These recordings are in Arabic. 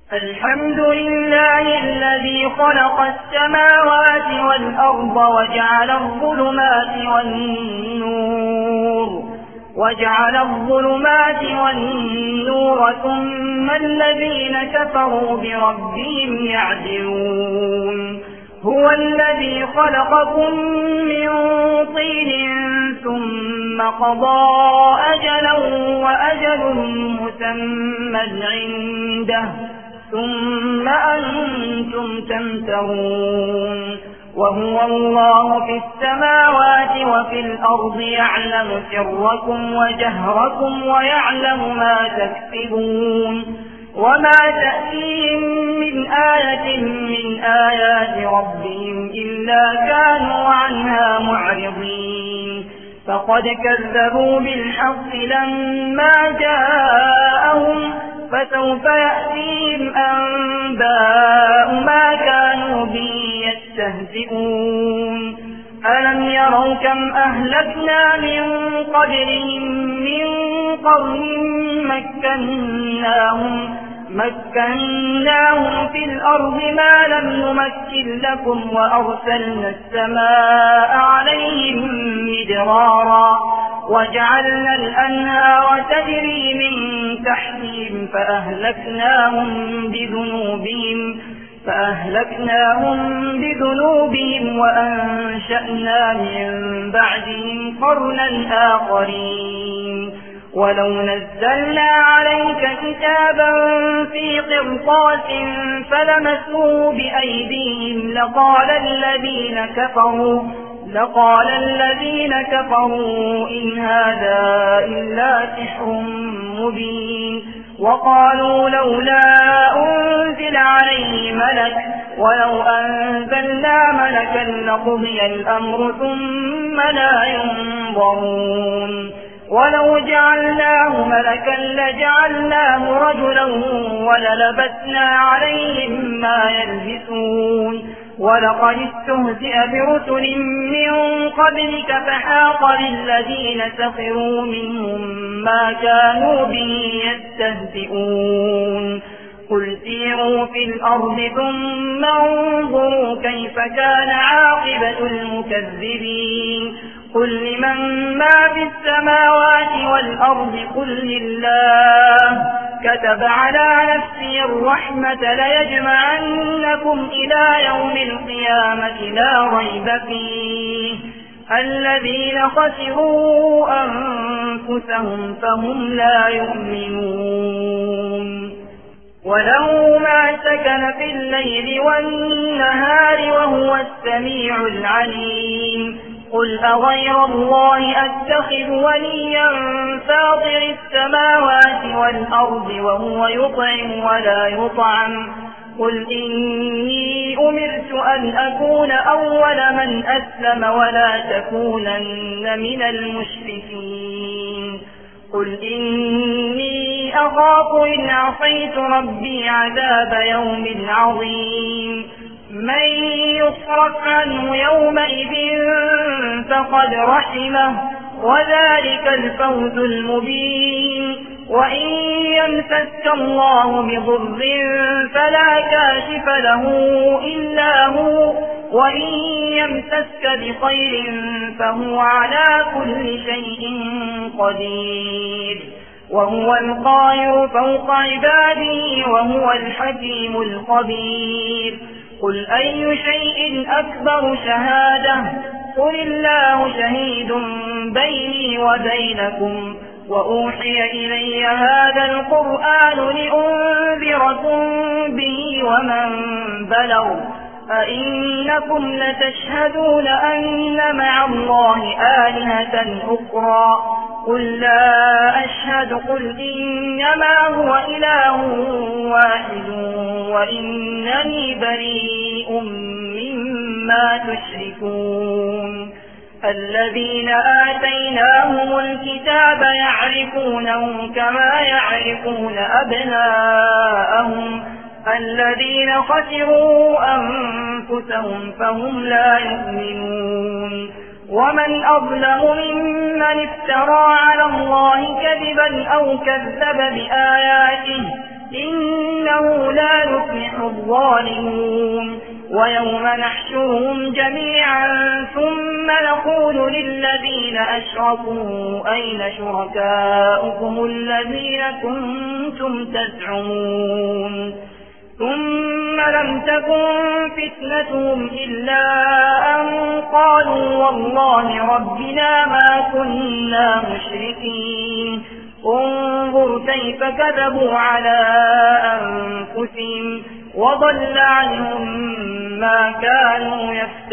الحمد لله الذي خلق السماوات والأرض وجعل الظلمات والنور ثم الذين كفروا بربهم يعدلون. هو الذي خلقكم من طين ثم قضى أجلا وأجل مسمى عنده ثم أنتم تمترون. وهو الله في السماوات وفي الأرض يعلم سركم وجهركم ويعلم ما تكسبون. وما تأتيهم من آية من آيات ربهم إلا كانوا عنها معرضين. فقد كذبوا بالحق لما جاءهم فسوف يأتيهم أنباء ما كانوا به يستهزئون. ألم يروا كم أهلكنا من قبلهم من قرن مكناهم في الأرض ما لم نمكن لكم وأرسلنا السماء عليهم مدرارا وجعلنا الأنهار تجري من تحتهم فأهلكناهم بذنوبهم وأنشأنا من بعدهم قرنا آخرين. ولو نزلنا عليك كتابا في قرطاس فلمسوه بأيديهم لقال الذين كفروا إن هذا إلا سحر مبين. وقالوا لولا أنزل عليه ملك ولو أنزلنا ملكا لقضي الأمر ثم لا ينظرون. ولو جعلناه ملكا لجعلناه رجلا وللبسنا عليهم ما يلبسون. ولقد استهزئ برسل من قبلك فحاق بالذين سخروا منهم ما كانوا به يستهزئون. قل سيروا في الأرض ثم انظروا كيف كان عاقبة المكذبين. قل لمن ما في السماوات والأرض قل لله كتب على نفسه الرحمة ليجمعنكم إلى يوم القيامة لا ريب فيه الذين خسروا أنفسهم فهم لا يؤمنون. وله ما سكن في الليل والنهار وهو السميع العليم. قل أغير الله أتخذ وليا فاطر السماوات والأرض وهو يطعم ولا يطعم. قل إني أمرت أن أكون أول من أسلم ولا تكونن من المشركين. قل إني أخاف إن عصيت ربي عذاب يوم عظيم. من يصرف عنه يومئذ فقد رحمه وذلك الفوز المبين. وإن يمسسك الله بضر فلا كاشف له إلا هو وإن يمسسك بخير فهو على كل شيء قدير. وهو القاهر فوق عباده وهو الحكيم الخبير. قل أي شيء أكبر شهادة قل الله شهيد بيني وبينكم وأوحي إلي هذا القرآن لأنذركم به ومن بلغ أئنكم لتشهدون أن مع الله آلهة أخرى قل لا أشهد قل إنما هو إله واحد وإنني بريء مما تشركون. الذين آتيناهم الكتاب يعرفونه كما يعرفون أبناءهم الذين خسروا أنفسهم فهم لا يؤمنون. ومن أظلم ممن افترى على الله كذبا أو كذب بآياته إنه لا الظالمون ويوم نحشرهم جميعا ثم نقول للذين أشركوا أين شركاؤكم الذين كنتم تزعمون ثم لم تكن فتنتهم إلا أن قالوا والله ربنا ما كنا مشركين انظر كيف كذبوا على أنفسهم وضل عنهم ما كانوا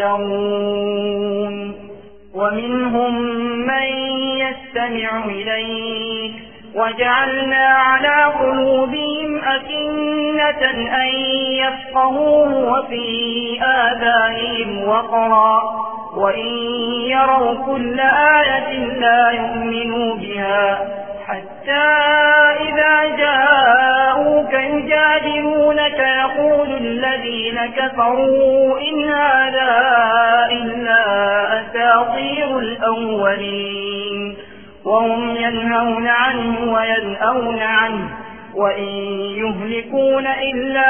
يفترون ومنهم من يستمع إليك وجعلنا على قلوبهم أكنة أن يفقهوه وفي آذانهم وقرا وإن يروا كل آية لا يؤمنوا بها حتى إذا جاءوك يجادلونك يقول الذين كفروا إن هذا إلا أساطير الأولين وهم ينهون عنه وينأون عنه وإن يهلكون إلا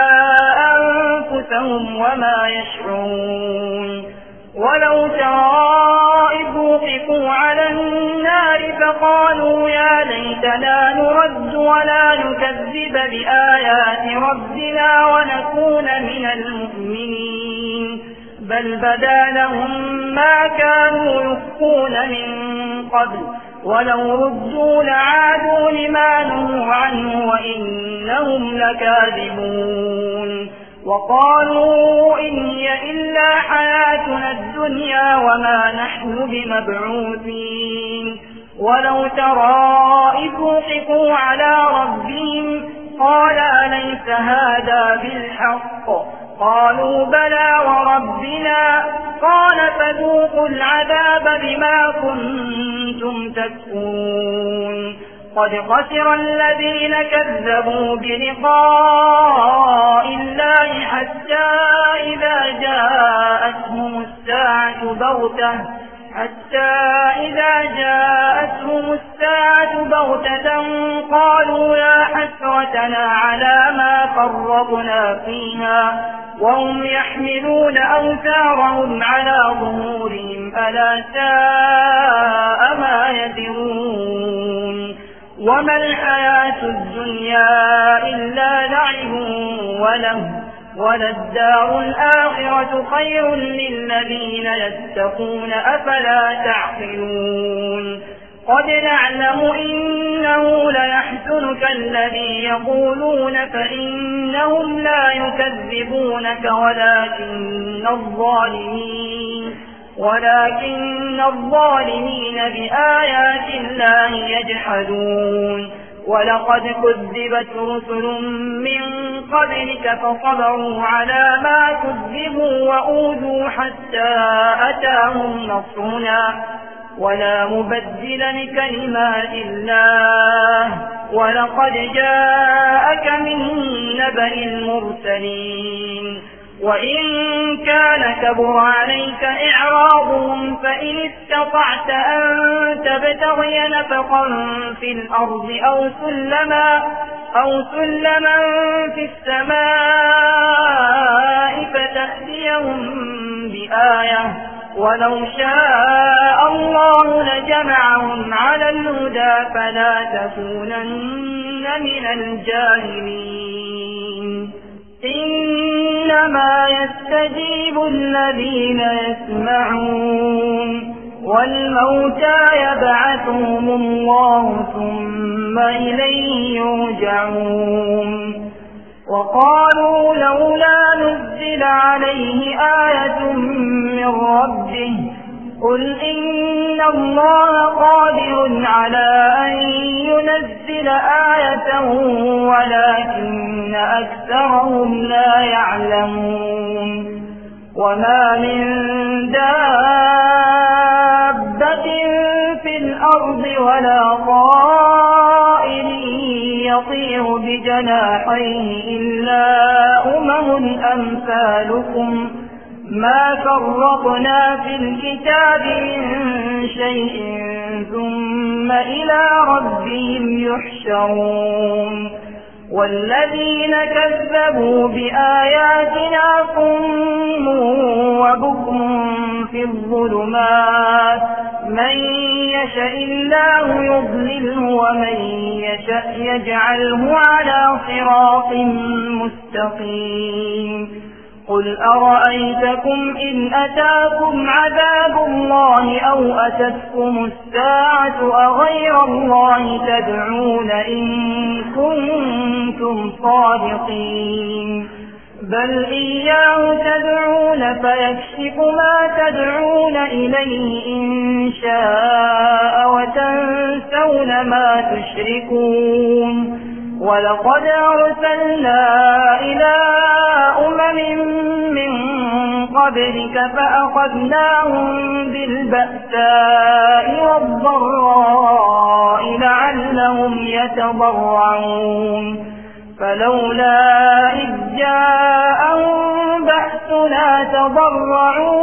أنفسهم وما يشعرون ولو ترى إذ وقفوا على النار فقالوا يا ليتنا نرد ولا نكذب بآيات ربنا ونكون من المؤمنين بل بدا لهم ما كانوا يخفون من قبل ولو ردوا لعادوا لما نهوا عنه وإنهم لكاذبون وقالوا إن هي إلا حياتنا الدنيا وما نحن بمبعوثين ولو ترى إذ وقفوا على ربهم قال أليس هذا بالحق قالوا بلى وربنا قال فذوقوا العذاب بما كنتم تكفرون قد خسر الذين كذبوا بلقاء الله حتى إذا جاءتهم الساعة بغتة قالوا يا حسرتنا على ما فرطنا فيها وهم يحملون أوزارهم على ظهورهم ألا ساء ما يزرون وما الحياة الدنيا إلا لعب وله وللدار الآخرة خير للذين يتقون أفلا تعقلون قد نعلم إنه ليحزنك الذي يقولون فإنهم لا يكذبونك ولكن الظالمين بآيات الله يجحدون ولقد كذبت رسل من قبلك فصبروا على ما كذبوا وأوذوا حتى أتاهم نصرنا ولا مبدل لكلمات الله ولقد جاءك من نبأ المرسلين وإن كان كبر عليك إعراضهم فإن استطعت أن تبتغي نفقا في الأرض أو سلما في السماء فتأتيهم بآية ولو شاء الله لجمعهم على الهدى فلا تكونن من الجاهلين إنما يستجيب الذين يسمعون والموتى يبعثهم الله ثم إليه يرجعون وقالوا لولا نزل عليه آية من ربه قل إن الله قادر على أن ينزل آية ولكن أكثرهم لا يعلمون وما من دابة في الأرض ولا طائر يطير بجناحيه إلا أمثالكم ما فرطنا في الكتاب من شيء ثم إلى ربهم يحشرون والذين كذبوا بآياتنا صم وبكم في الظلمات من يشاء الله يضلله ومن يشاء يجعله على صراط مستقيم قل أرأيتكم إن أتاكم عذاب الله أو أتتكم الساعة أغير الله تدعون إن كنتم صادقين بل إياه تدعون فيكشف ما تدعون إليه إن شاء وتنسون ما تشركون ولقد أرسلنا إلى من قبلك فأخذناهم بالبأساء والضراء لعلهم يتضرعون فلولا إذ جاءهم بأسنا تضرعوا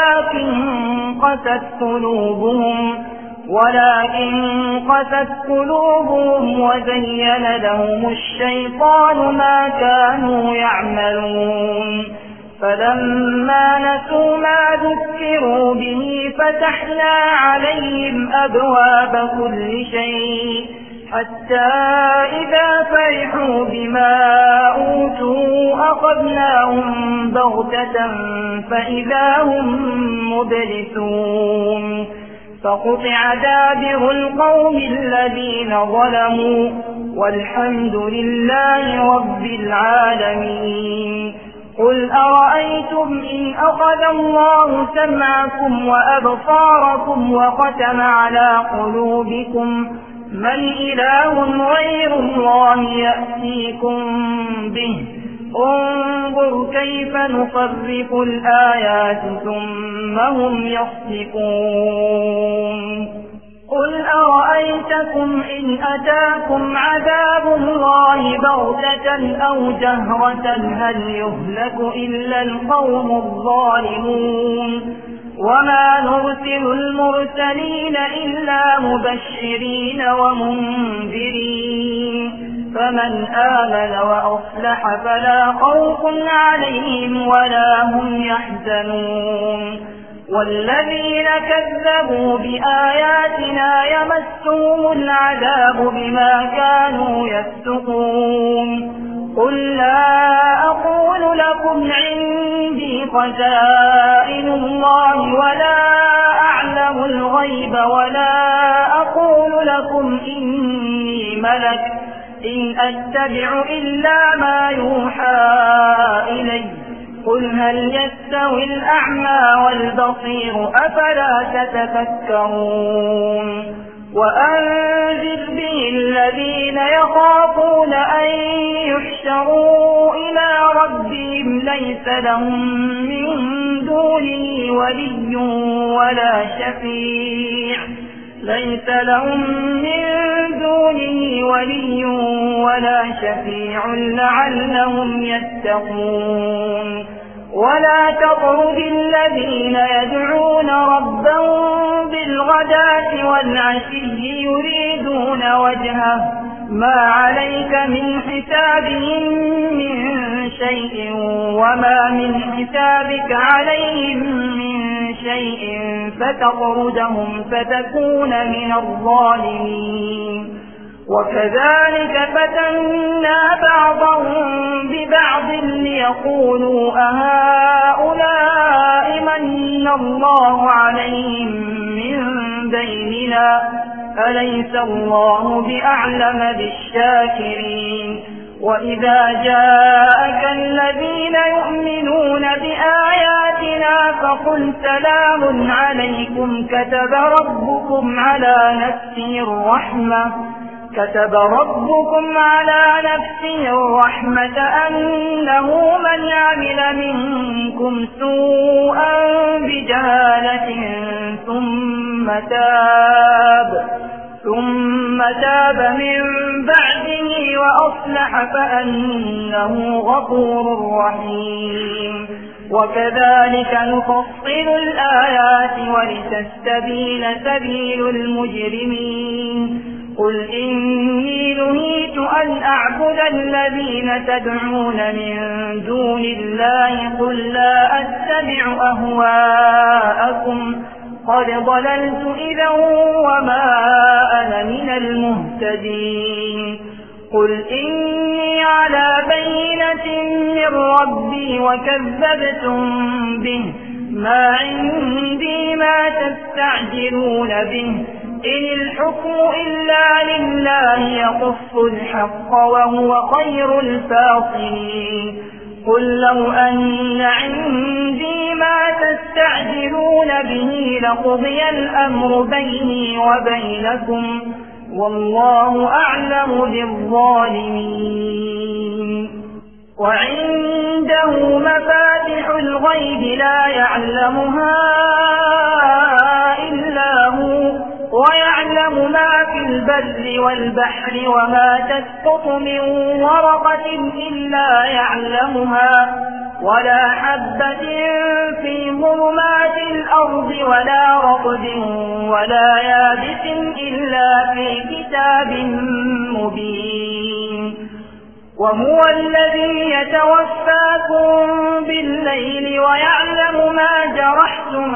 ولكن قست قلوبهم وزين لهم الشيطان ما كانوا يعملون فلما نسوا ما ذكروا به فتحنا عليهم أبواب كل شيء حتى إذا فرحوا بما أوتوا أخذناهم بغتة فإذا هم مبلسون فقطع دابر القوم الذين ظلموا والحمد لله رب العالمين قل أرأيتم إن أخذ الله سمعكم وأبصاركم وختم على قلوبكم من إله غير الله يأتيكم به انظر كيف نصرف الآيات ثم هم يصدقون قل أرأيتكم إن أتاكم عذاب الله بغتة أو جهرة هل يهلك إلا القوم الظالمون وما نرسل المرسلين إلا مبشرين ومنذرين فمن آمن وأصلح فلا خوف عليهم ولا هم يحزنون والذين كذبوا بآياتنا يمسهم العذاب بما كانوا يفسقون قل لا أقول لكم عندي خزائن الله ولا أعلم الغيب ولا أقول لكم إني ملك إن أتبع إلا ما يوحى إلي قل هل يستوي الأعمى والبصير أفلا تتفكرون وأنذر به الذين يخافون أن يحشروا إلى ربهم ليس لهم من دونه ولي ولا شفيع لعلهم يتقون ولا تطرد الذين يدعون ربهم بالغداة والعشي يريدون وجهه ما عليك من حسابهم من شيء وما من حسابك عليهم من شيء فتطردهم فتكون من الظالمين وكذلك فتنا بعضهم ببعض ليقولوا أهؤلاء من الله عليهم من بيننا أليس الله بأعلم بالشاكرين وإذا جاءك الذين يؤمنون بآياتنا فقل سلام عليكم كتب ربكم على نفسه الرحمة أنه من عمل منكم سوءا بجهالة ثم تاب من بعده وأصلح فأنه غفور رحيم وكذلك نفصل الآيات ولتستبين سبيل المجرمين قل إني نهيت أن أعبد الذين تدعون من دون الله قل لا أتبع أهواءكم قد ضللت إذا وما أنا من المهتدين قل إني على بينة من ربي وكذبتم به ما عندي ما تستعجلون به إن الحكم إلا لله يقص الحق وهو خير الفاصلين قل لو أن عندي ما تستعجلون به لقضي الأمر بيني وبينكم والله أعلم بالظالمين وعنده مفاتح الغيب لا يعلمها إلا هو ويعلم ما في البر والبحر وما تسقط من ورقة إلا يعلمها ولا حبة في ظلمات الأرض ولا رطب ولا يابس إلا في كتاب مبين وهو الذي يتوفاكم بالليل ويعلم ما جرحتم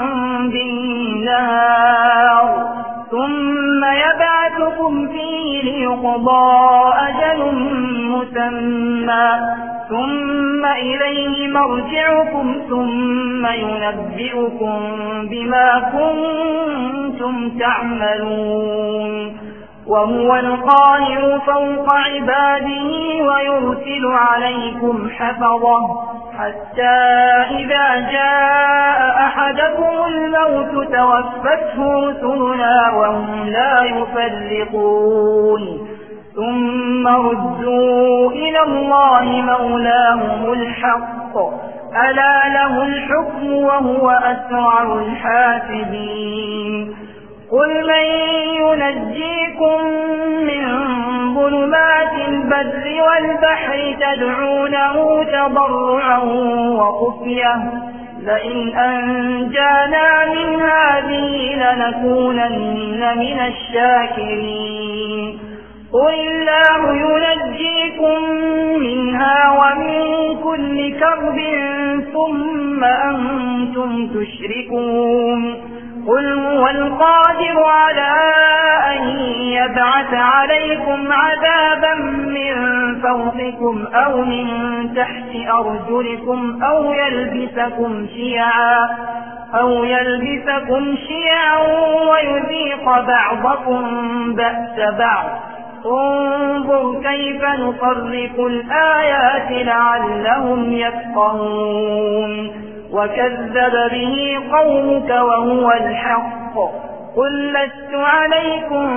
بالنهار ثم يبعثكم فيه ليقضى أجل مسمى ثم إليه مرجعكم ثم ينبئكم بما كنتم تعملون وهو القاهر فوق عباده ويرسل عليكم حفظه حتى إذا جاء أحدكم الموت توفته رسلنا وهم لا يفرقون ثم ردوا إلى الله مولاهم الحق ألا له الحكم وهو أسرع الحاسبين قل من ينجيكم من ظلمات البر والبحر تدعونه تضرعا وخفية لئن أنجانا من هذه لنكونن من الشاكرين قل الله ينجيكم منها ومن كل كرب ثم أنتم تشركون قل هو القادر على أن يبعث عليكم عذابا من فوقكم أو من تحت أرجلكم أو يلبسكم شيعا ويذيق بعضكم بأس بعض انظر كيف نصرف الآيات لعلهم يفقهون وكذب به قومك وهو الحق قل لست عليكم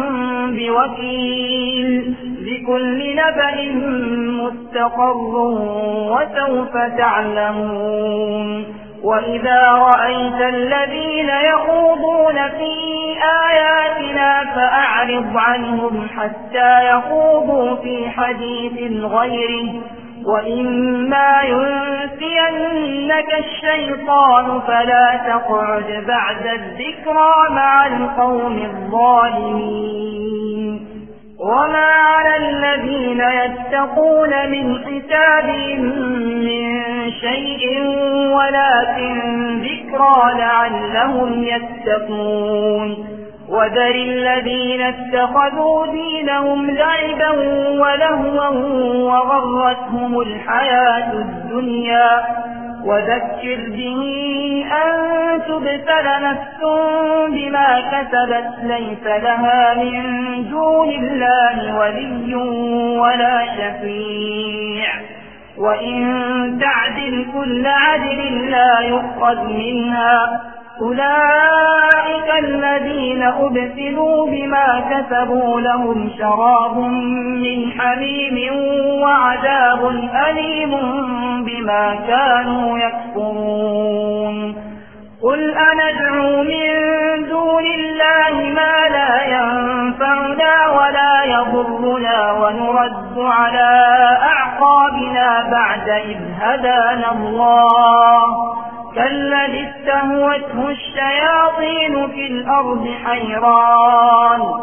بوكيل لكل نبأ مستقر وسوف تعلمون وإذا رأيت الذين يخوضون في آياتنا فأعرض عنهم حتى يخوضوا في حديث غيره وإما ينسينك الشيطان فلا تقعد بعد الذكرى مع القوم الظالمين وما على الذين يتقون من حسابهم من شيء ولكن ذكرى لعلهم يتقون وذر الذين اتخذوا دينهم لعبا ولهوا وغرتهم الحياة الدنيا وذكر به أن تبتل نفس بما كسبت ليس لها من دون الله ولي ولا شفيع وإن تعدل كل عدل لا يؤخذ منها أولئك الذين أبسلوا بما كسبوا لهم شراب من حميم وعذاب أليم بما كانوا يكفرون قل أندعو من دون الله ما لا ينفعنا ولا يضرنا ونرد على أعقابنا بعد إذ هدانا الله كالذي استهوته الشياطين في الأرض حيران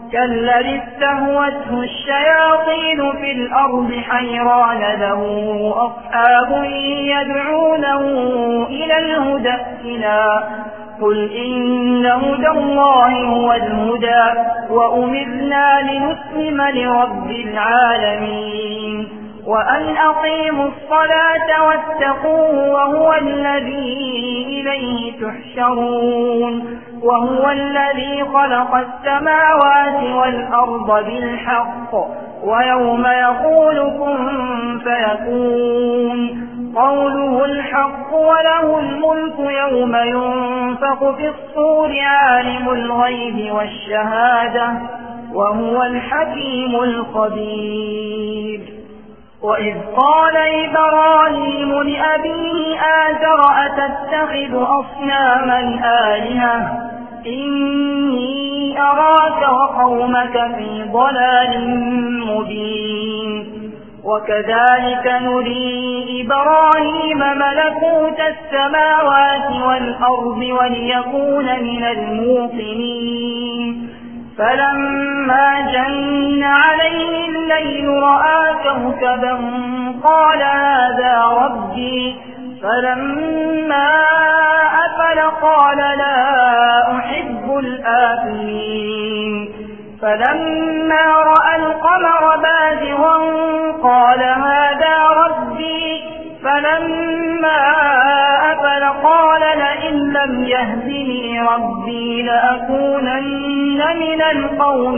كالذي استهوته الشياطين في الأرض حيران له أصحاب يدعونه إلى الهدى ائتنا قل إن هدى الله هو الهدى وأمرنا لنسلم لرب العالمين وأن أقيموا الصلاة واتقوه وهو الذي إليه تحشرون وهو الذي خلق السماوات والأرض بالحق ويوم يقول كن فيكون قوله الحق وله الملك يوم ينفخ في الصور عالم الغيب والشهادة وهو الحكيم الخبير وإذ قال إبراهيم لأبيه آزر أتتخذ أصناما آلهة إني أراك وقومك في ضلال مبين وكذلك نري إبراهيم ملكوت السماوات والأرض وليكون من الموقنين فلما جن عليه الليل رأى كوكبا قال هذا ربي فلما أفل قال لا أحب الآفلين فلما رأى القمر بازغا قال هذا ربي فلما أفل قال لئن لم يهدني ربي لأكونن من القوم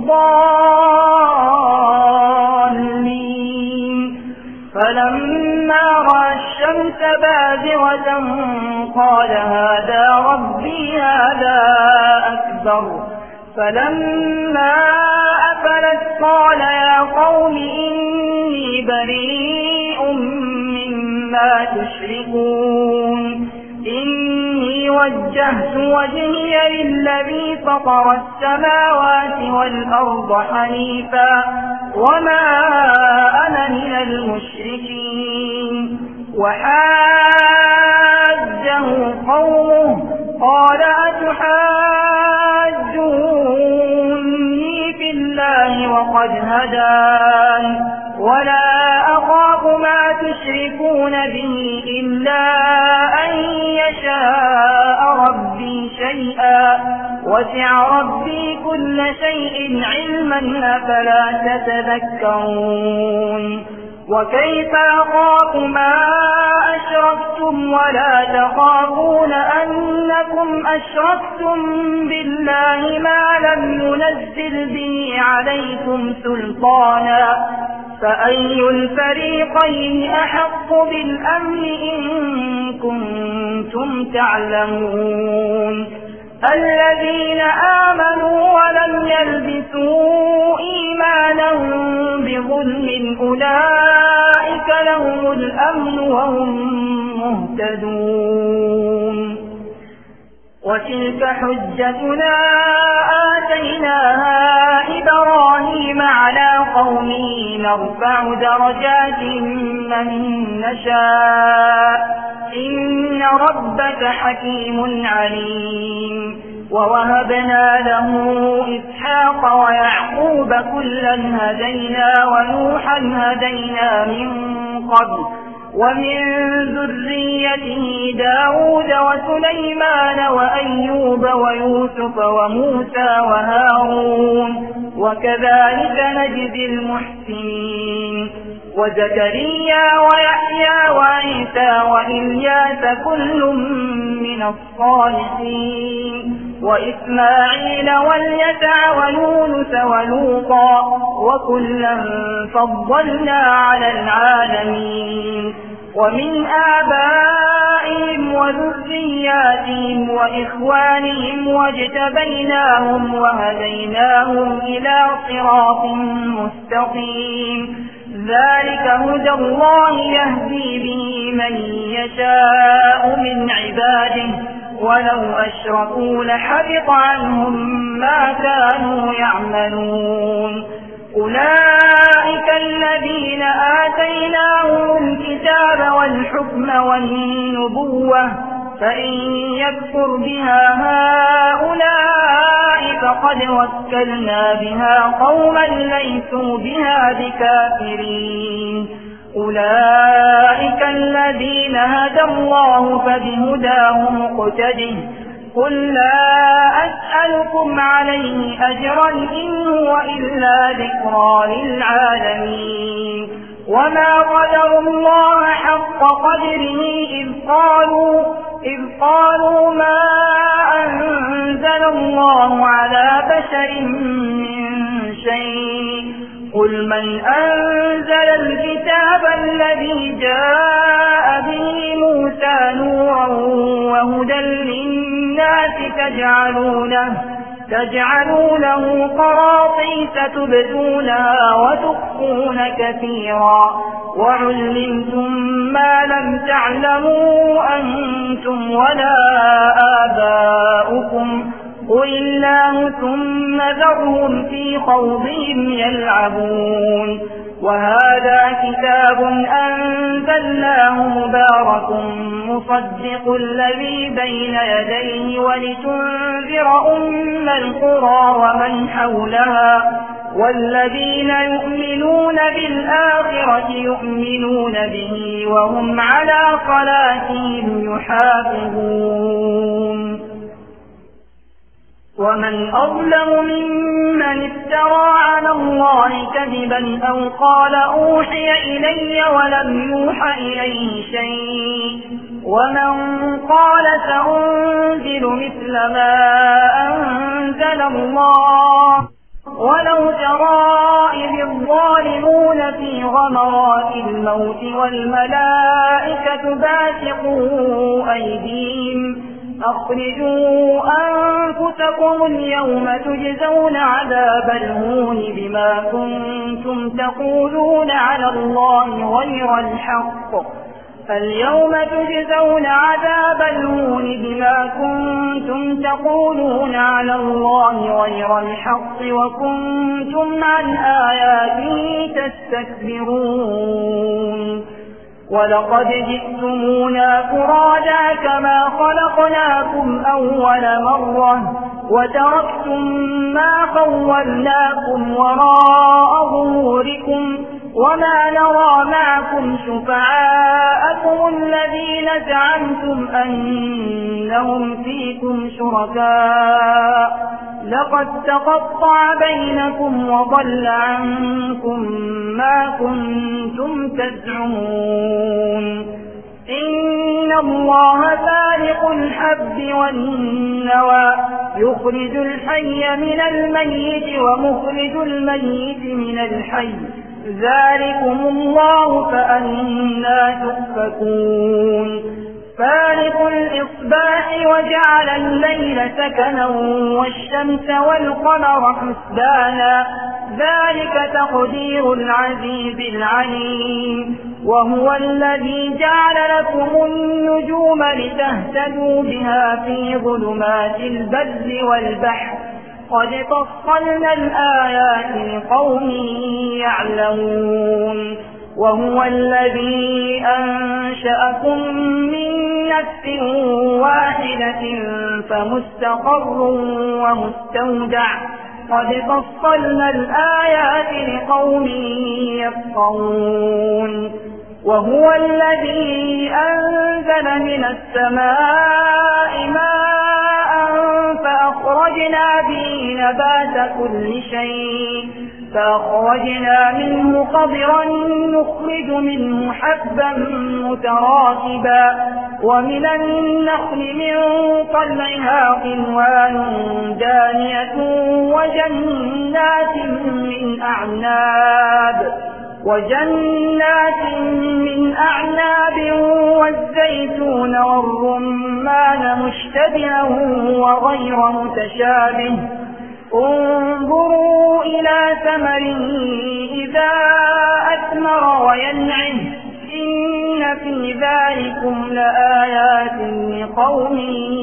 الضالين فلما رأى الشمس بازغة قال هذا ربي هذا أكبر فلما أفلت قال يا قوم إني بريء مما تشركون إني وجهت وجهي للذي فطر السماوات والأرض حنيفا وما أنا من المشركين وحاجه قومه قال أتحاجوني في الله وقد هدان ولا أخاف ما تشركون به إلا أن يشاء ربي شيئا وسع ربي كل شيء علما أفلا تتذكرون وكيف أخاف ما أشركتم ولا تخافون أنكم أشركتم بالله ما لم ينزل به عليكم سلطانا فأي الفريقين أحق بالأمن إن كنتم تعلمون الذين آمنوا ولم يلبسوا إيمانهم بظلم أولئك لهم الأمن وهم مهتدون وتلك حجتنا آتيناها إبراهيم على قومه نرفع درجات من نشاء إن ربك حكيم عليم ووهبنا له إسحاق ويعقوب كلا هدينا ونوحا هدينا من قبل ومن ذريته داود وسليمان وأيوب ويوسف وموسى وهارون وكذلك نجزي المحسنين وزكريا ويحيى وعيسى وإلياس كل من الصالحين وإسماعيل واليسع ويونس ولوطا وكلا فضلنا على العالمين ومن آبائهم وذرياتهم وإخوانهم واجتبيناهم وهديناهم إلى صراط مستقيم ذلك هدى الله يهدي به من يشاء من عباده ولو أشركوا لحبط عنهم ما كانوا يعملون أولئك الذين آتيناهم الكتاب والحكم والنبوة فإن يكفر بها هؤلاء فقد وكلنا بها قوما ليسوا بها بكافرين أولئك الذين هدى الله فبهداه مقتده قل لا أسألكم عليه أجرا إن هو إلا ذكرى للعالمين وما قدروا الله حق قدره إذ قالوا ما أنزل الله على بشر من شيء قل من أنزل الكتاب الذي جاء به موسى نورا وهدى للناس تجعلونه قراطيس تبدونها وتخفون كثيرا وعلمتم ما لم تعلموا أنتم ولا آباؤكم قل الله ثم ذرهم في خوضهم يلعبون وهذا كتاب أنزلناه مبارك مصدق الذي بين يديه ولتنذر أم القرى ومن حولها والذين يؤمنون بالآخرة يؤمنون به وهم على صلاتهم يحافظون ومن أظلم ممن افترى على الله كذبا أو قال أوحي إلي ولم يوحى إليه شيء ومن قال سأنزل مثل ما أنزل الله ولو ترى إذ الظالمون في غمرات الموت والملائكة باسطوا أيديهم أخرجوا أنفسكم اليوم تجزون عذاب الهون بما كنتم تقولون على الله غير الحق اليوم تجزون عذاب الهون بما كنتم تقولون على الله غير الحق وكنتم عن آياته تستكبرون ولقد جئتمونا فرادا كما خلقناكم أول مرة وتركتم ما خولناكم وراء ظهوركم وما نرى معكم شفعاءكم الذين زعمتم أنهم فيكم شركاء لقد تقطع بينكم وضل عنكم ما كنتم تزعمون إن الله فالق الحب والنوى يخرج الحي من الميت ومخرج الميت من الحي ذلكم الله فأنى تؤفكون فالق الإصباح وجعل الليل سكنا والشمس والقمر حسبانا ذلك تقدير العزيز العليم وهو الذي جعل لكم النجوم لتهتدوا بها في ظلمات البر والبحر قد فصلنا الآيات لقوم يعلمون وهو الذي أنشأكم من نفس واحدة فمستقر ومستودع قد فصلنا الآيات لقوم يفقهون وهو الذي أنزل من السماء ماء فأخرجنا به نبات كل شيء فأخرجنا منه خضرا نخرج منه حبا متراكبا ومن النخل من طلعها قنوان دانية وجنات من أعناب والزيتون والرمان مشتبها وغير متشابه انظروا إلى ثمره إذا أثمر وينعم إن في ذلكم لآيات لقوم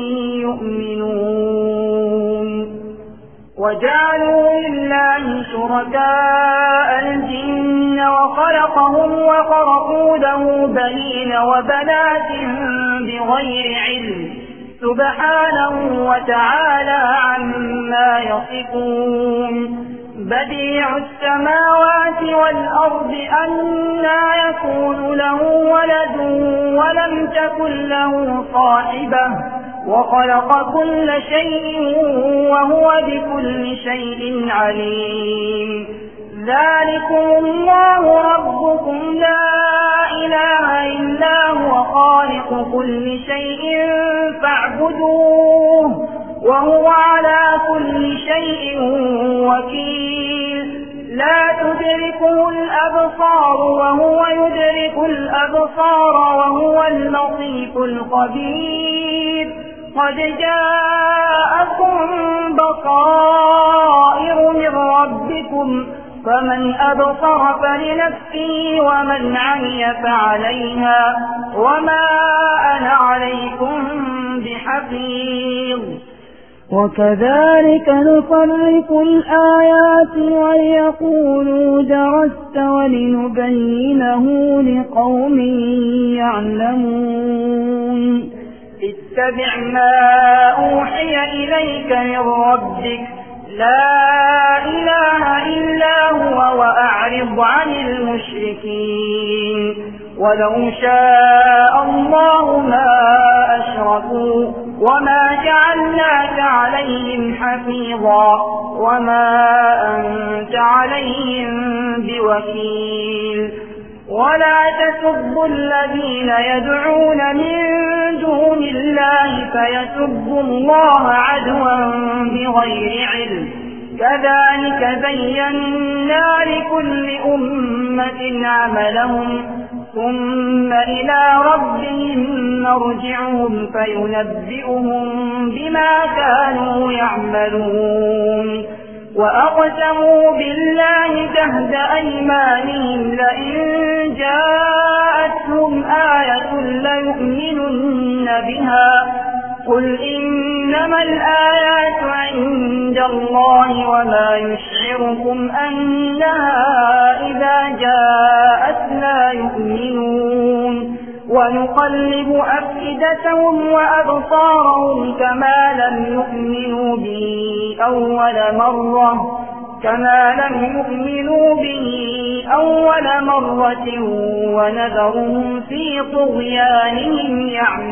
يؤمنون وجعلوا لله شركاء الجن وخلقهم وخرقوا له بنين وبنات بغير علم سبحانه وتعالى عما يصفون بديع السماوات والأرض أنى يكون له ولد ولم تكن له صاحبة وخلق كل شيء وهو بكل شيء عليم ذلكم الله ربكم لا إله إلا هو خالق كل شيء فاعبدوه وهو على كل شيء وكيل لا تدركه الأبصار وهو يدرك الأبصار وهو اللطيف الخبير قد جاءكم بصائر من ربكم فمن أبصر فلنفسه ومن عمي فعليها وما أنا عليكم بحفيظ وكذلك نصرف الآيات وليقولوا درست ولنبينه لقوم يعلمون اتبع ما أوحي إليك من ربك لا إله إلا هو وأعرض عن المشركين ولو شاء الله ما أشركوا وما جعلناك عليهم حفيظا وما أنت عليهم بوكيل ولا تسبوا الذين يدعون من دون الله فيسبوا الله عدوا بغير علم كذلك زينا لكل أمة عملهم ثم إلى ربهم مرجعهم فينبئهم بما كانوا يعملون وأقسموا بالله جهد أيمانهم لئن جاءتهم آية ليؤمنن بها قل إنما الآيات عند الله وما يشعركم أنها إذا جاءت لا يؤمنون ونقلب أفئدتهم وأبصارهم كما لم يؤمنوا به أول مرة ونذرهم في طغيانهم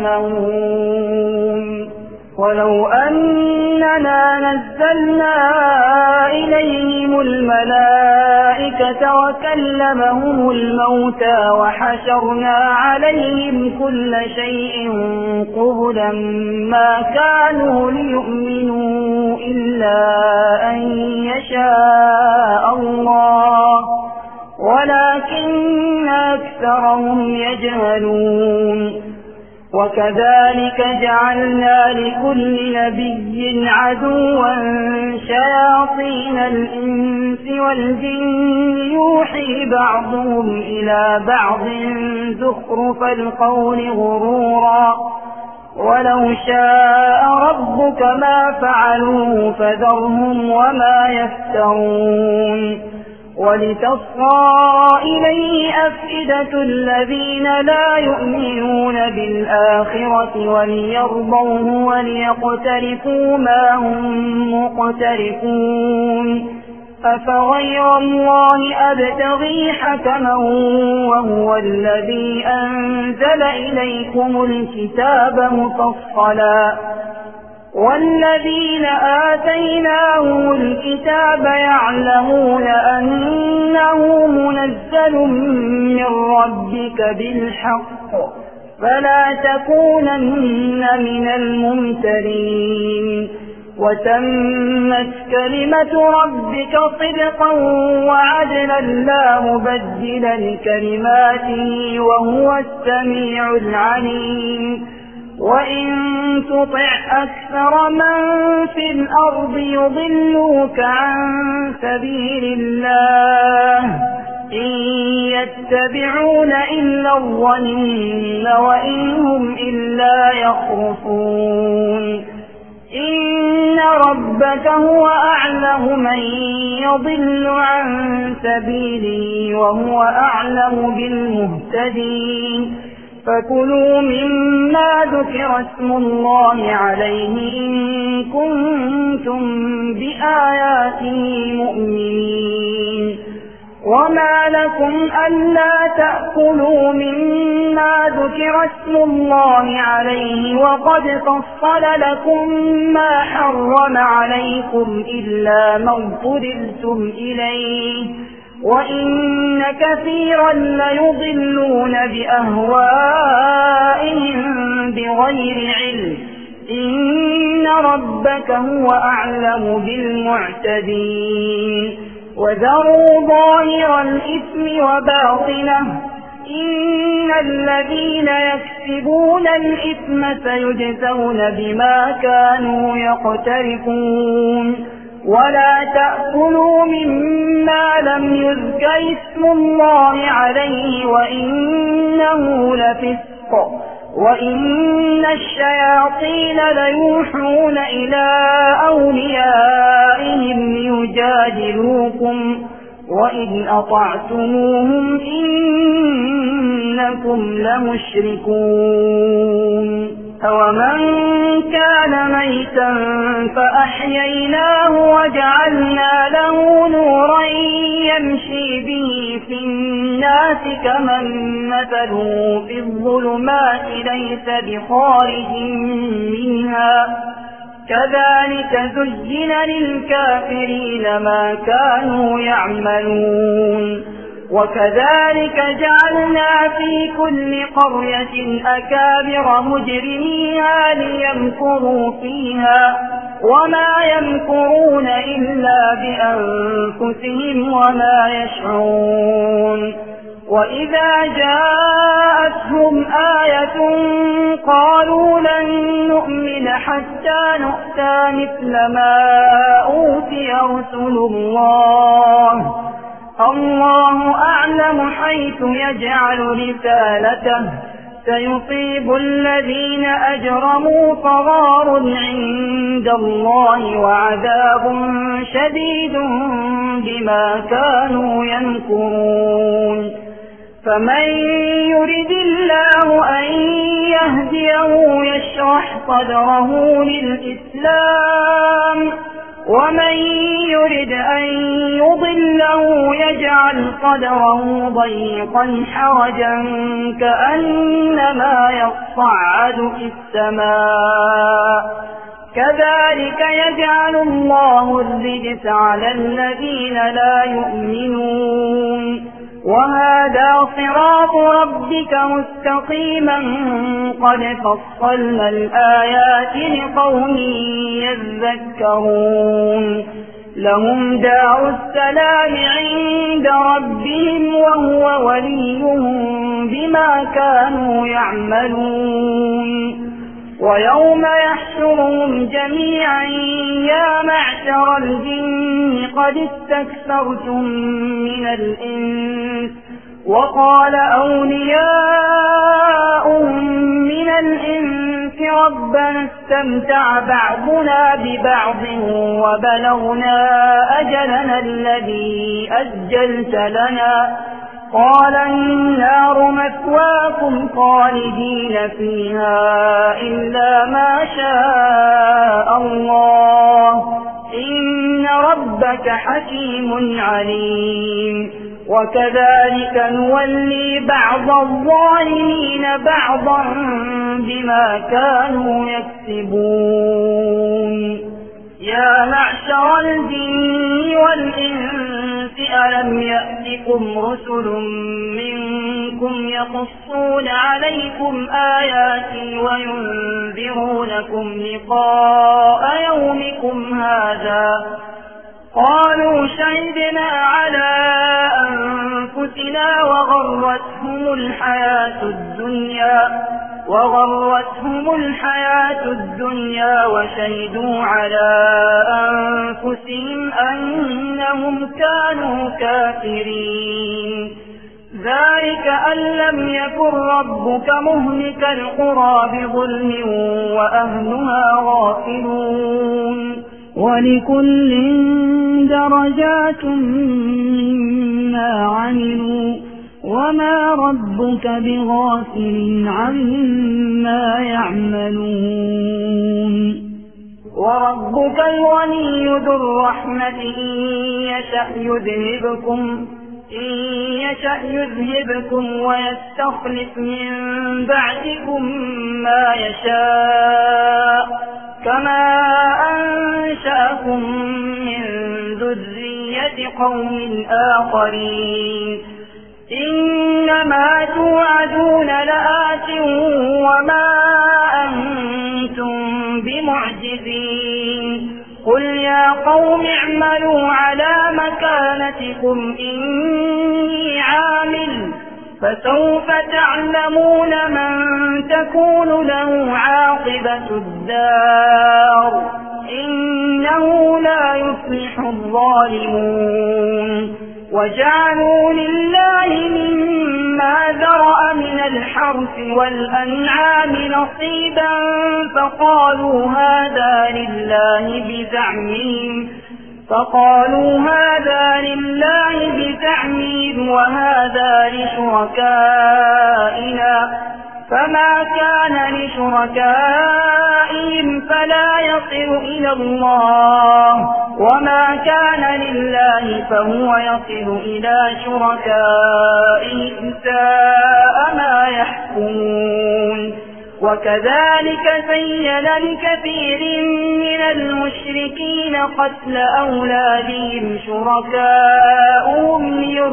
يعمهون ولو أننا نزلنا إليهم الملائكة وكلمهم الموتى وحشرنا عليهم كل شيء قبلا ما كانوا ليؤمنوا إلا أن يشاء الله ولكن أكثرهم يجهلون وكذلك جعلنا لكل نبي عدوا شياطين الإنس والجن يوحي بعضهم إلى بعض زخرف القول غرورا ولو شاء ربك ما فعلوه فذرهم وما يفترون ولتصغى إليه أفئدة الذين لا يؤمنون بالآخرة وليرضوه وليقترفوا ما هم مقترفون أفغير الله أبتغي حكما وهو الذي أنزل إليكم الكتاب مفصلا والذين آتيناهم الكتاب يعلمون أنه منزل من ربك بالحق فلا تكونن من الممترين وتمت كلمة ربك صدقا وعدلا لا مبدل لكلماته وهو السميع العليم وإن تطع أكثر من في الأرض يضلوك عن سبيل الله إن يتبعون إلا الظن وإن هم إلا يخرصون إن ربك هو أعلم من يضل عن سبيله وهو أعلم بالمهتدين فكلوا مما ذكر اسم الله عليه إن كنتم بآياته مؤمنين. وما لكم ألا تأكلوا مما ذكر اسم الله عليه وقد فصل لكم ما حرم عليكم إلا ما اضطررتم إليه وإن كثيرا ليضلون بأهوائهم بغير علم إن ربك هو أعلم بالمعتدين. وذروا ظاهر الإثم وباطنه إن الذين يكسبون الإثم سيجزون بما كانوا يقترفون. ولا تأكلوا مما لم يذكر اسم الله عليه وإنه لفسق وإن الشياطين ليوحون إلى أوليائهم ليجادلوكم وإن أطعتموهم إنكم لمشركون. أومن كان ميتا فأحييناه وجعلنا له نورا يمشي به في الناس كمن مثله في الظلمات ليس بخارج منها كذلك زين للكافرين ما كانوا يعملون. وكذلك جعلنا في كل قرية أكابر مجرميها ليمكروا فيها وما يمكرون إلا بأنفسهم وما يشعرون. وإذا جاءتهم آية قالوا لن نؤمن حتى نؤتى مثل ما أوتي رسل الله الله أعلم حيث يجعل رسالته سيصيب الذين أجرموا صغار عند الله وعذاب شديد بما كانوا يمكرون. فمن يرد الله أن يهديه يشرح صدره للإسلام ومن يرد أن يضله يجعل صدره ضيقا حرجا كأنما يصعد في السماء كذلك يجعل الله الرجس على الذين لا يؤمنون. وهذا صراط ربك مستقيما قد فصلنا الآيات لقوم يذكرون. لهم دار السلام عند ربهم وهو وليهم بما كانوا يعملون. ويوم يحشرهم جميعا يا معشر الجن قد استكثرتم من الإنس وقال أولياؤهم من الإنس ربنا استمتع بعضنا ببعض وبلغنا أجلنا الذي أجلت لنا قال النار مثواكم خالدين فيها إلا ما شاء الله إن ربك حكيم عليم. وكذلك نولي بعض الظالمين بعضا بما كانوا يكسبون. يا معشر الجن والإنس ألم يأتكم رسل منكم يقصون عليكم آياتي وينذرونكم لقاء يومكم هذا قالوا شهدنا على أنفسنا وغرتهم الحياة الدنيا وشهدوا على أنفسهم أنهم كانوا كافرين. ذلك أن لم يكن ربك مهلك القرى بظلم وأهلها غافلون. ولكل درجات مما عملوا وما ربك بغافل عما يعملون وربك الغني ذو الرحمة إن يشأ يذهبكم ويستخلف من بعدكم ما يشاء كما أنشأكم من ذرية قوم آخرين إنما توعدون لآت وما أنتم بمعجزين قل يا قوم اعملوا على مكانتكم إني عامل فسوف تعلمون من تكون له عاقبة الدار إنه لا يفلح الظالمون وجعلوا لله مما ذرأ من الحرث والأنعام نصيبا فقالوا هذا لله بزعمهم وهذا لشركائنا فما كان لشركائهم فلا يصل إلى الله وما كان لله فهو يصل إلى شركائهم ساء ما يحكمون وكذلك زين لكثير من المشركين قتل أولادهم شركاؤهم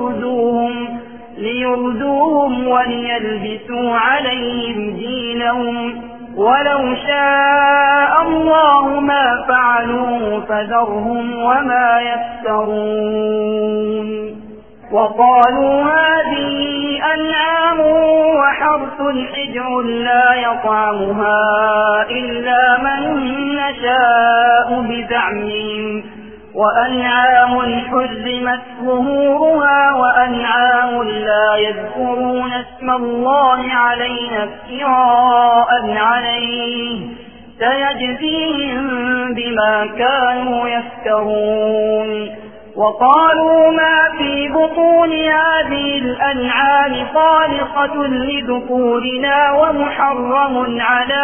ليردوهم وليلبسوا عليهم دينهم ولو شاء الله ما فعلوه فذرهم وما يفترون وقالوا هذه أنعام وحرث حجر لا يطعمها إلا من نشاء بزعمهم وأنعام حرمت ظهورها وأنعام لا يذكرون اسم الله عليها افتراء عليه سيجزيهم بما كانوا يفترون وقالوا ما في بطون هذه الأنعام خالصة لذكورنا ومحرم على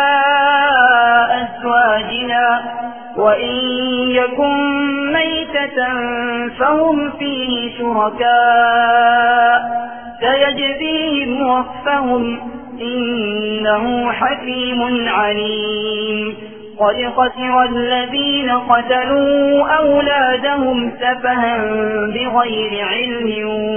أزواجنا وإن يكن ميتة فهم فيه شركاء سيجزيهم وصفهم إنه حكيم عليم قد خسر الذين قتلوا أولادهم سفها بغير علم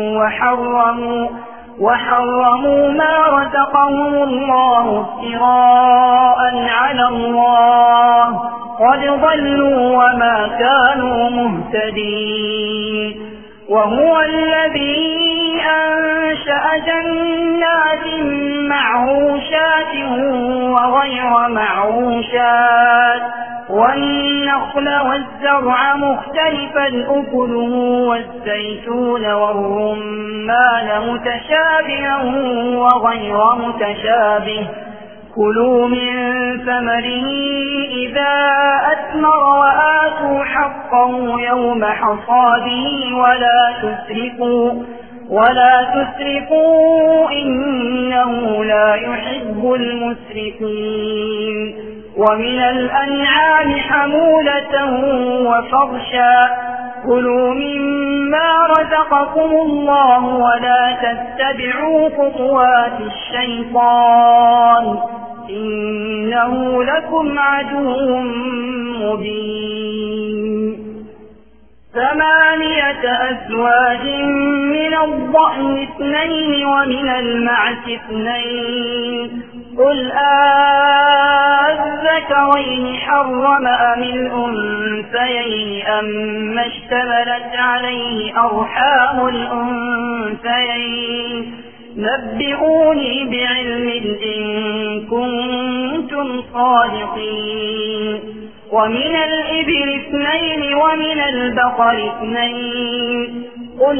وحرموا ما رزقهم الله افتراء على الله قد ضلوا وما كانوا مهتدين وهو الذي أنشأ جنات معروشات وغير معروشات والنخل والزرع مختلفا أكله والزيتون والرمان متشابها وغير متشابه كلوا من ثمره إذا أثمر وآتوا حقه يوم حصاده ولا تسرفوا إنه لا يحب المسرفين ومن الأنعام حمولة وفرشا كلوا مما رزقكم الله ولا تتبعوا خطوات الشيطان إنه لكم عدو مبين 8 أزواج من الضأن 2 ومن المعز 2 قل الذكرين حرم أم الأنثيين أما اشتملت عليه أرحام الأنثيين نبئوني بعلم إن كنتم صادقين ومن الإبل 2 ومن البقر 2 قل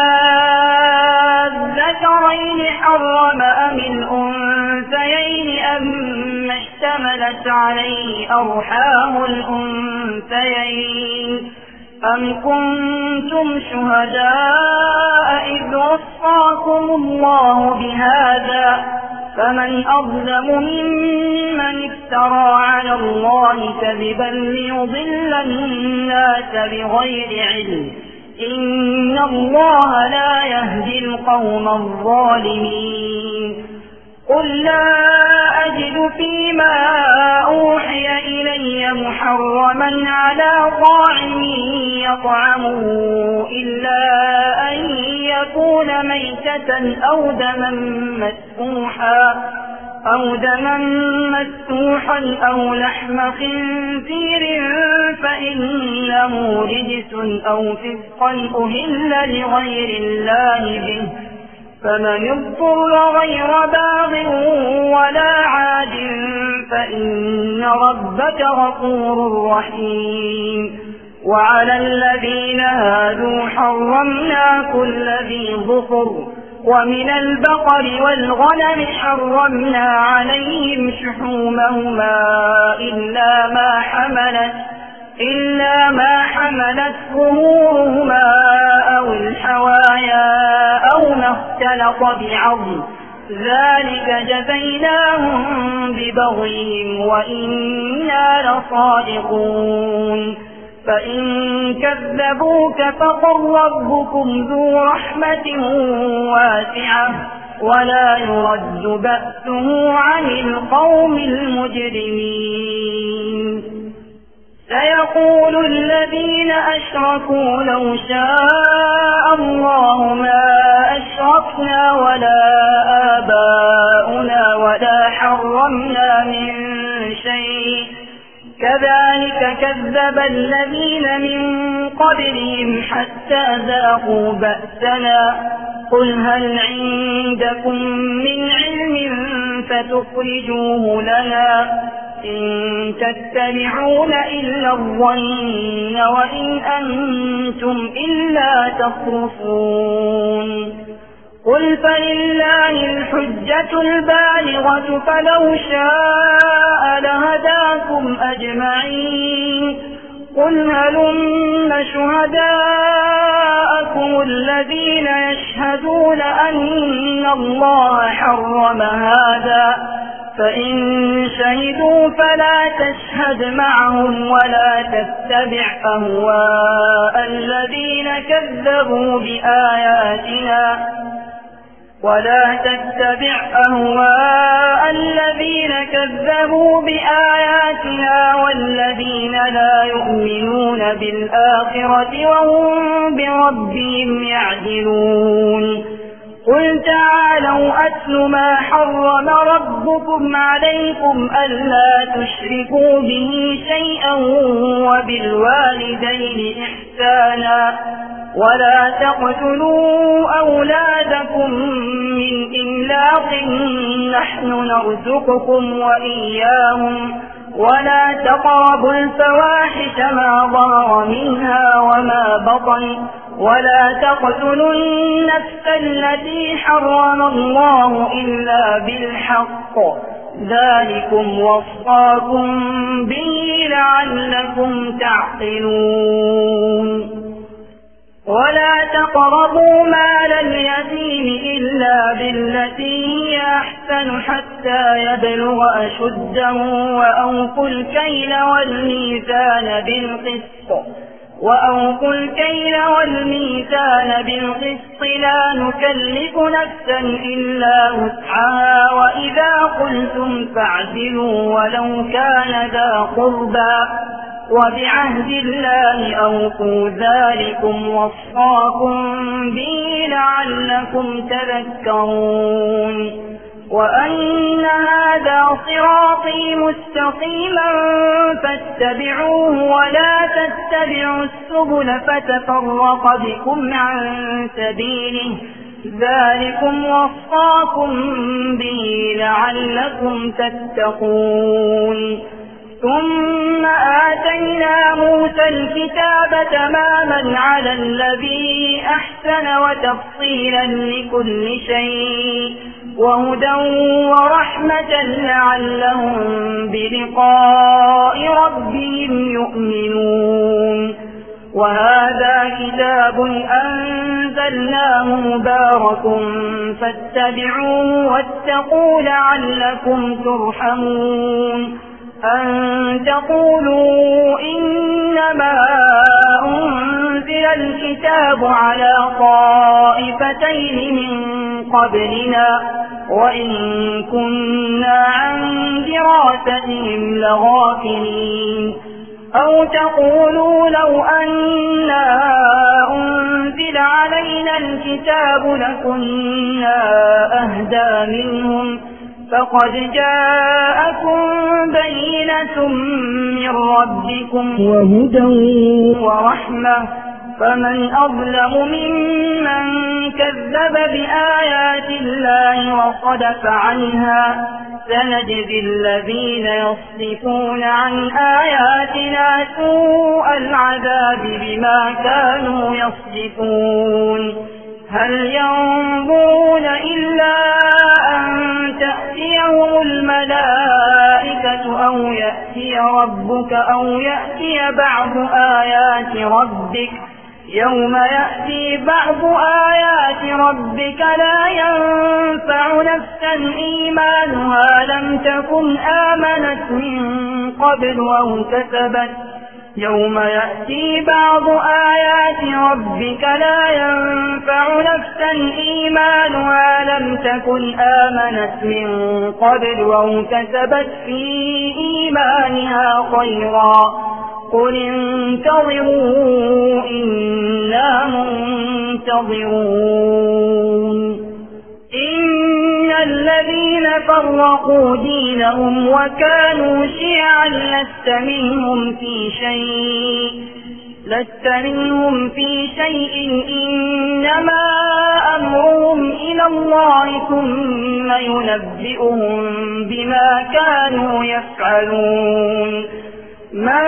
الذكرين حرم أم الأنثيين أما اشتملت عليه أرحام الأنثيين أم كنتم شهداء إذ وصاكم الله بهذا فمن أظلم ممن افترى على الله كذبا ليضل الناس بغير علم إن الله لا يهدي القوم الظالمين قل لا أجد فيما أوحي إلي محرما على طاعم يطعمه إلا أن يكون ميتة أو دما مسفوحا أو لحم خنزير فإنه رجس أو فسقا أهل لغير الله به فمن اضطر غير باغ ولا عاد فإن ربك غفور رحيم وعلى الذين هادوا حرمنا كل ذي ظفر ومن البقر والغنم حرمنا عليهم شحومهما إلا ما حملت ظهورهما أو الحوايا أو ما اختلط بعظم ذلك جزيناهم ببغيهم وإنا لصادقون فإن كذبوك فقل ربكم ذو رحمة واسعة ولا يرد بأسه عن القوم المجرمين سيقول الذين أشركوا لو شاء الله ما أشركنا ولا آباؤنا ولا حرمنا من شيء كذلك كذب الذين من قبلهم حتى ذاقوا بأسنا قل هل عندكم من علم فتخرجوه لنا إن تتبعون إلا الظن وإن أنتم إلا تخرصون قل فلله الحجة البالغة فلو شاء لهداكم أجمعين قل هلم شهداءكم الذين يشهدون أن الله حرم هذا فإن شهدوا فلا تشهد معهم ولا تتبع أهواء الذين كذبوا بآياتنا والذين لا يؤمنون بالآخرة وهم بربهم يعدلون قل تعالوا أتل ما حرم ربكم عليكم ألا تشركوا به شيئا وبالوالدين إحسانا ولا تقتلوا أولادكم من إملاق نحن نرزقكم وإياهم ولا تقربوا الفواحش ما ظهر منها وما بطن ولا تقتلوا النفس التي حرم الله إلا بالحق ذلكم وصاكم به لعلكم تعقلون ولا تقربوا مال اليتيم إلا بالتي هي أحسن حتى يبلغ أشده وأوفوا الكيل والميزان بالقسط لا نكلف نفسا إلا وسعها وإذا قلتم فاعدلوا ولو كان ذا قربى وبعهد الله أوفوا ذلكم وصاكم به لعلكم تذكرون وأن هذا صراطي مستقيما فاتبعوه ولا تتبعوا السبل فتفرق بكم عن سبيله ذلكم وصاكم به لعلكم تتقون ثم آتينا موسى الكتاب تماما على الذي أحسن وتفصيلا لكل شيء وهدى ورحمة لعلهم بلقاء ربهم يؤمنون وهذا كتاب أنزلناه مبارك فاتبعوه واتقوا لعلكم ترحمون أن تقولوا إنما أنزل الكتاب على طائفتين من قبلنا وإن كنا عن دراستهم لغافلين أو تقولوا لو أنا أنزل علينا الكتاب لكنا أهدى منهم فقد جاءكم بينة من ربكم وهدى ورحمة فمن أظلم ممن كذب بآيات الله وصدف عنها سنجزي الذين يصدفون عن آياتنا سوء العذاب بما كانوا يصدفون هل ينظرون إلا أن تأتيهم الملائكة أو يأتي ربك أو يأتي بعض آيات ربك يوم يأتي بعض آيات ربك لا ينفع نفسا إيمانها لم تكن آمنت من قبل أو كسبت يوم يأتي بعض آيات ربك لا ينفع نفسا إيمانها لم تكن آمنت من قبل أو كسبت في إيمانها خيرا قل انتظروا إنا منتظرون إن الذين فرقوا دينهم وكانوا شيعا لست منهم في شيء إنما أمرهم إلى الله ثم ينبئهم بما كانوا يفعلون من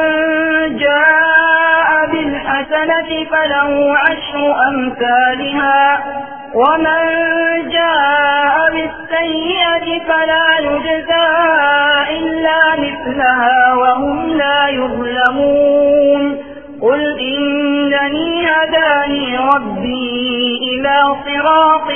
جاء بالحسنة فله 10 أمثالها ومن جاء بالسيئة فلا يجزى إلا مثلها وهم لا يظلمون قل إنني هداني ربي إلى صراط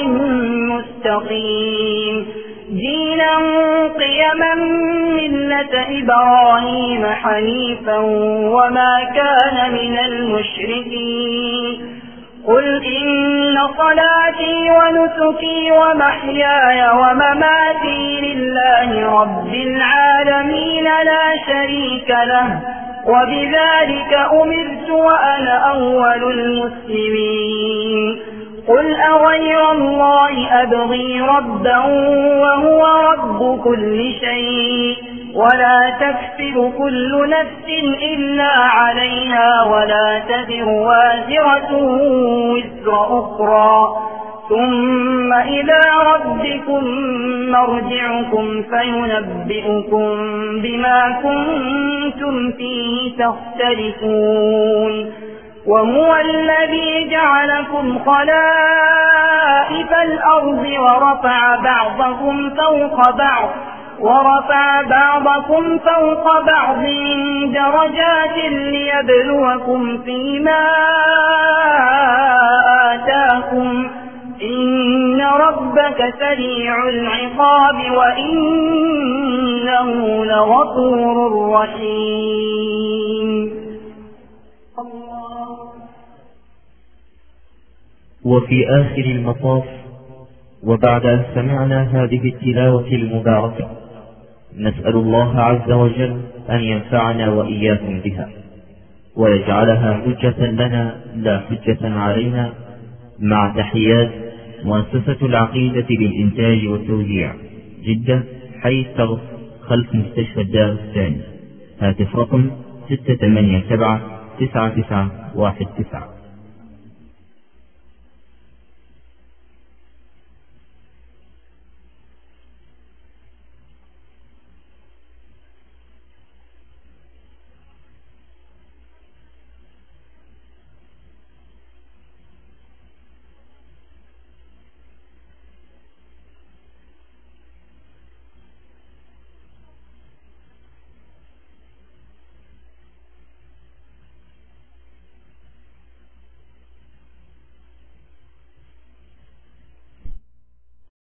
مستقيم دينا قيما ملة إبراهيم حنيفا وما كان من المشركين قل إن صلاتي ونسكي ومحياي ومماتي لله رب العالمين لا شريك له وبذلك أمرت وأنا أول المسلمين قل أغير الله أبغي ربا وهو رب كل شيء ولا تكسب كل نفس إلا عليها ولا تزر وازرة وزر أخرى ثم إلى ربكم مرجعكم فينبئكم بما كنتم فيه تختلفون وهو الذي جعلكم خلائف الأرض ورفع بعضكم فوق بعض درجات ليبلوكم فيما آتاكم إن ربك سريع العقاب وإنه لغفور رحيم. وفي آخر المطاف وبعد أن سمعنا هذه التلاوة المباركة نسأل الله عز وجل أن ينفعنا وإياكم بها ويجعلها حجة لنا لا حجة علينا مع تحيات مؤسسة العقيدة للإنتاج والتوزيع جدة حي التغط خلف مستشفى الدار الثاني هاتف رقم 687 9919.